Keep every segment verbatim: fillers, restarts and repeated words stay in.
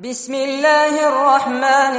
بسم الله الرحمن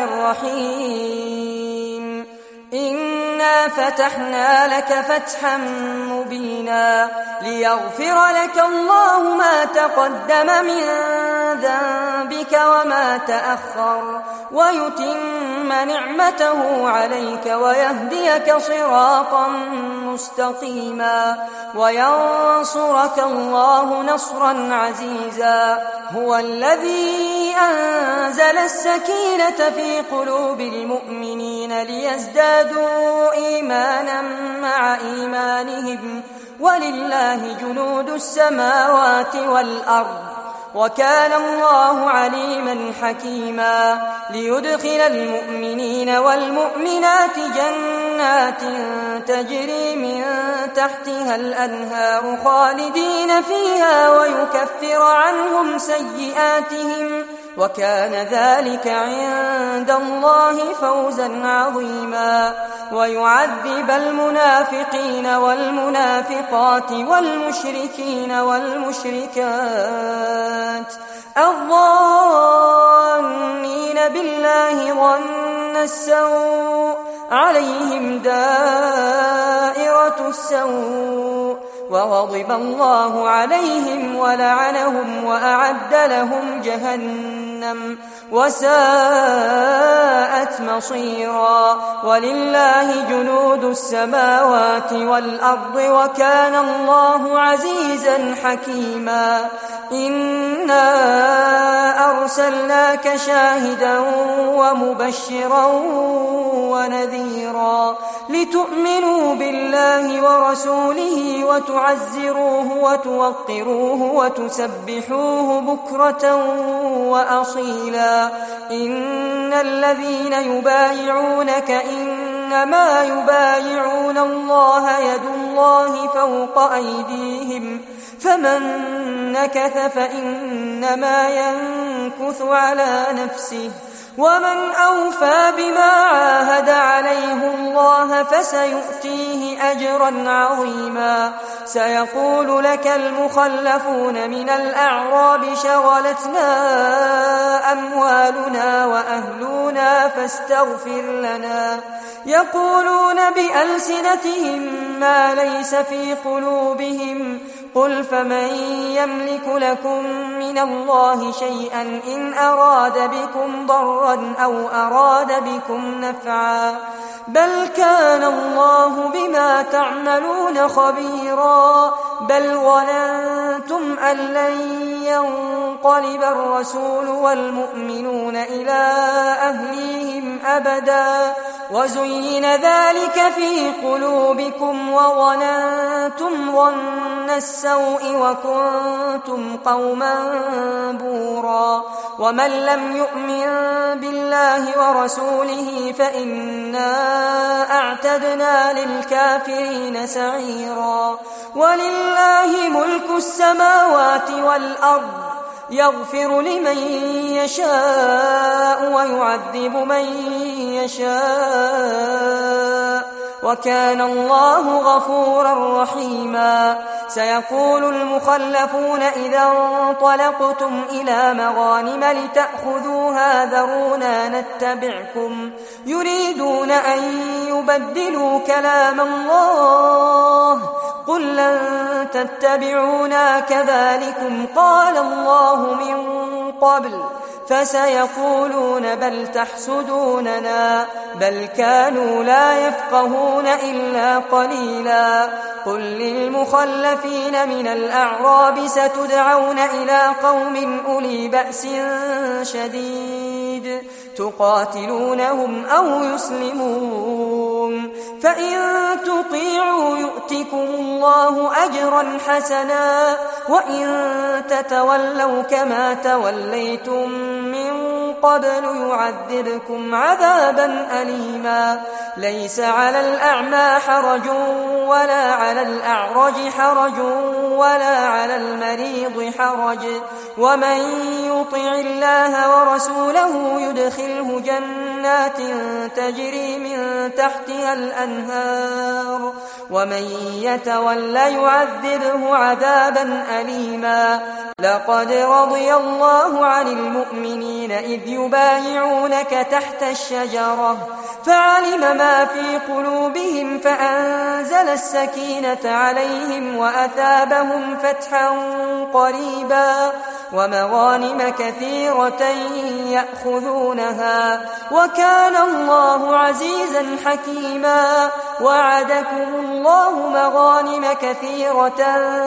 الرحيم إنا فتحنا لك فتحا مبينا ليغفر لك الله ما تقدم من ذنبك وما تأخر ويتم نعمته عليك ويهديك صراطا مستقيما وينصرك الله نصرا عزيزا هو الذي أنزل السكينة في قلوب المؤمنين ليزدادوا إيمانا مع إيمانهم ولله جنود السماوات والأرض وكان الله عليما حكيما ليدخل المؤمنين والمؤمنات جنات تجري من تحتها الأنهار خالدين فيها ويكفر عنهم سيئاتهم وكان ذلك عند الله فوزا عظيما ويعذب المنافقين والمنافقات والمشركين والمشركات الظانين بالله ظن السوء عليهم دائرة السوء وغضب الله عليهم ولعنهم وأعد لهم جهنم وساءت مصيرا ولله جنود السماوات والأرض وكان الله عزيزا حكيما إنا أرسلناك شاهدا ومبشرا ونذيرا لتؤمنوا بالله ورسوله وتعزروه وتوقروه وتسبحوه بكرة وأصيلا إن الذين يبايعونك إنما يبايعون الله يد الله فوق أيديهم فمن نكث فإنما ينكث على نفسه ومن أوفى بما عاهد عليه الله فسيؤتيه أجرا عظيما سيقول لك المخلفون من الأعراب شغلتنا أموالنا وأهلنا فاستغفر لنا يقولون بألسنتهم ما ليس في قلوبهم قل فمن يملك لكم من الله شيئا إن أراد بكم ضرا أو أراد بكم نفعا بل كان الله بما تعملون خبيرا بل ظننتم أن لن ينقلب الرسول والمؤمنون إلى أهليهم أبدا وزين ذلك في قلوبكم وظننتم ظن السوء وكنتم قوما بورا ومن لم يؤمن بالله ورسوله فإنا أعتدنا للكافرين سعيرا ولله ملك السماوات والأرض يغفر لمن يشاء ويعذب من يشاء وكان الله غفورا رحيما سيقول المخلفون إذا انطلقتم إلى مغانم لتأخذوها ذرونا نتبعكم يريدون أن يبدلوا كلام الله قل لن تتبعونا كذلكم قال الله من قبل فسيقولون بل تحسدوننا بل كانوا لا يفقهون إلا قليلا قل للمخلفين من الأعراب ستدعون إلى قوم أولي بأس شديد تقاتلونهم أو يسلمون فإن تطيعوا يؤتكم الله أجرا حسنا وإن تتولوا كما توليتم من قبل يعذبكم عذابا أليما ليس على الأعمى حرج ولا على الأعرج حرج ولا على المريض حرج ومن يطع الله ورسوله يدخله جنات تجري من تحتها الأنهار ومن يتول يعذبه عذابا أليما لقد رضي الله عن المؤمنين إذ يبايعونك تحت الشجرة فعلم ما في قلوبهم فأنزل السكينة عليهم وأثابهم فتحا قريبا ومغانم كثيرة يأخذونها وكان الله عزيزا حكيما وعدكم الله مغانم كثيرة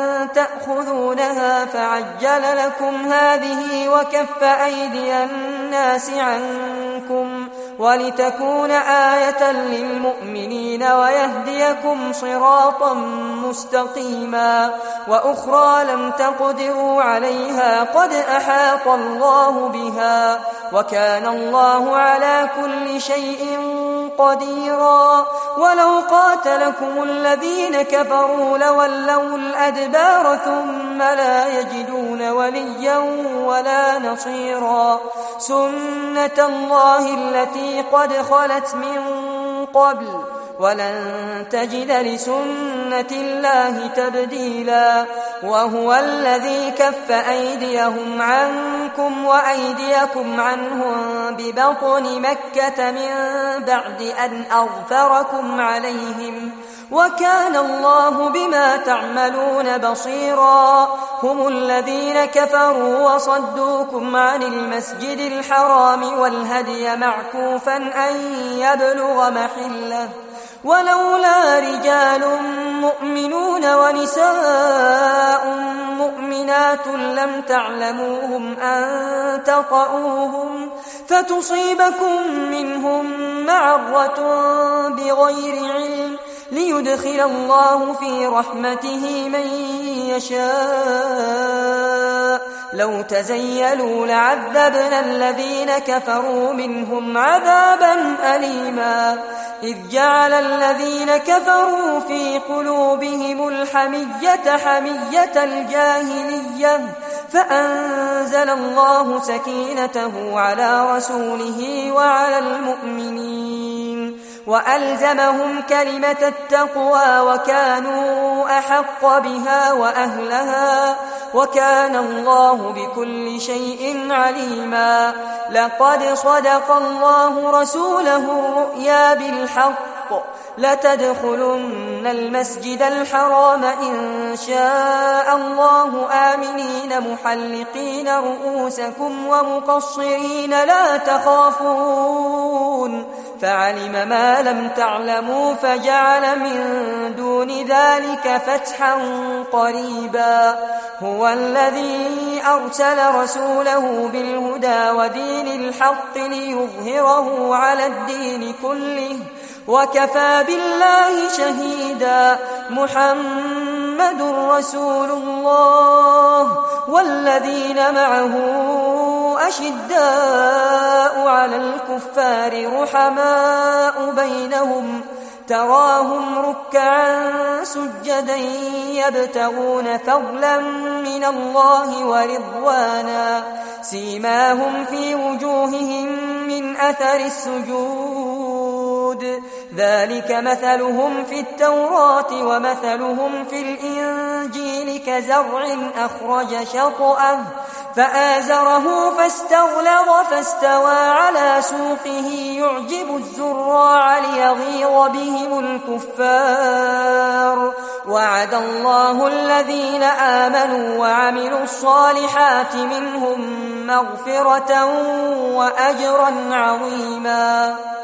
تأخذونها فعجل لكم هذه وكف أيدي الناس عنكم ولتكون آية للمؤمنين ويهديكم صراطا مستقيما وأخرى لم تقدروا عليها قد أحاط الله بها وكان الله على كل شيء قديرا ولو قاتلكم الذين كفروا لولوا الأدبار ثم لا يجدون وليا ولا نصيرا سنة الله التي قد خلت من قبل ولن تجد لسنة الله تبديلا وهو الذي كف أيديهم عنكم وأيديكم عنهم ببطن مكة من بعد أن أظفركم عليهم وكان الله بما تعملون بصيرا هم الذين كفروا وصدوكم عن المسجد الحرام والهدي معكوفا أن يبلغ محله ولولا رجال مؤمنون ونساء مؤمنات لم تعلموهم أن تطؤوهم فتصيبكم منهم معرة بغير علم ليدخل الله في رحمته من يشاء لو تزيلوا لعذبنا الذين كفروا منهم عذابا أليما إذ جعل الذين كفروا في قلوبهم الحمية حمية الجاهلية فأنزل الله سكينته على رسوله وعلى المؤمنين وألزمهم كلمة التقوى وكانوا أحق بها وأهلها وكان الله بكل شيء عليما لقد صدق الله رسوله الرؤيا بالحق لتدخلن المسجد الحرام إن شاء الله آمنين محلقين رؤوسكم ومقصرين لا تخافون فعلم ما لم تعلموا فجعل من دون ذلك فتحا قريبا هو الذي أرسل رسوله بالهدى ودين الحق ليظهره على الدين كله وكفى بالله شهيدا محمد رسول الله والذين معه أشداء على الكفار رحماء بينهم تراهم ركعا سجدا يبتغون فضلا من الله ورضوانا سيماهم في وجوههم من أثر السجود ذلك مثلهم في التوراة ومثلهم في الإنجيل كزرع أخرج شطأه فآزره فاستغلظ فاستوى على سوقه يعجب الزراع ليغيظ بهم الكفار وعد الله الذين آمنوا وعملوا الصالحات منهم مغفرة وأجرا عظيما.